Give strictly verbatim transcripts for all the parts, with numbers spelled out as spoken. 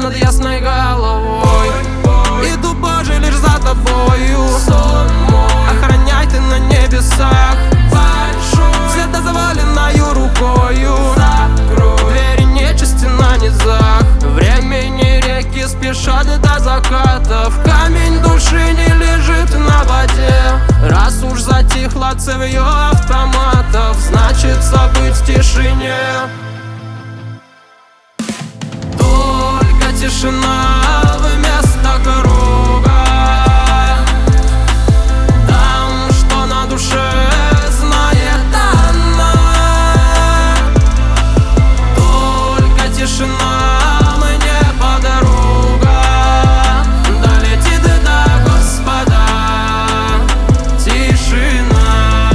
над ясной головой. Иду, Боже, лишь за тобою. Охраняй ты на небесах. Света заваленною рукою. Двери нечисти на низах. Времени реки спешат до закатов. Камень души не лежит на воде. Раз уж затихло цевьё автоматов, значит забыть в тишине. Только тишина вместо круга. Там, что на душе, знает она. Только тишина мне подруга. Долетит до Господа тишина.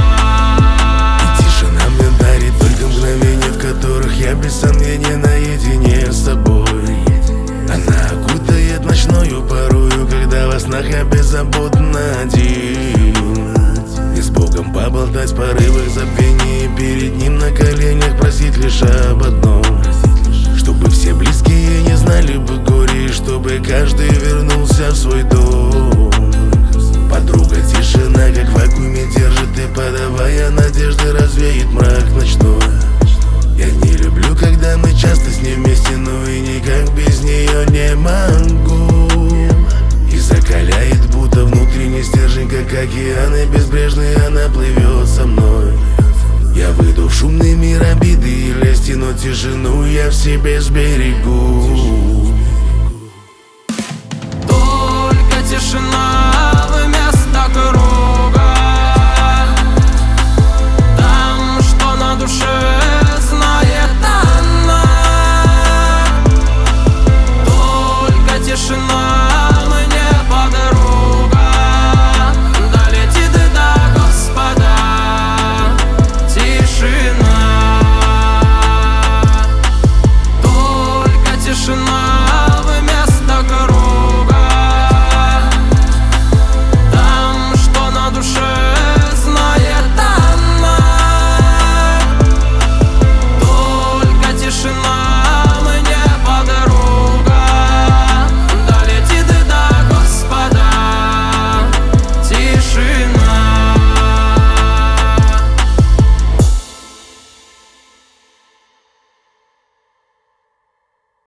И тишина мне дарит только мгновения, в которых я без сомнения наедине с собой. Она окутает ночною порою, когда во снах я беззаботно один. И с Богом поболтать в порывах забвения, и перед Ним на коленях просить лишь об одном: чтобы все близкие не знали бы горе, и чтобы каждый вернулся в свой дом. Подруга тишина, как в вакууме держит, и подавая надежды, развеет мрак ночной. Я не люблю, когда мы часто с ней вместе, но и никак без нее не могу. И закаляет, будто внутренний стержень, как океан, и безбрежный она плывет со мной. Я выйду в шумный мир обиды и лести, но тишину я в себе сберегу.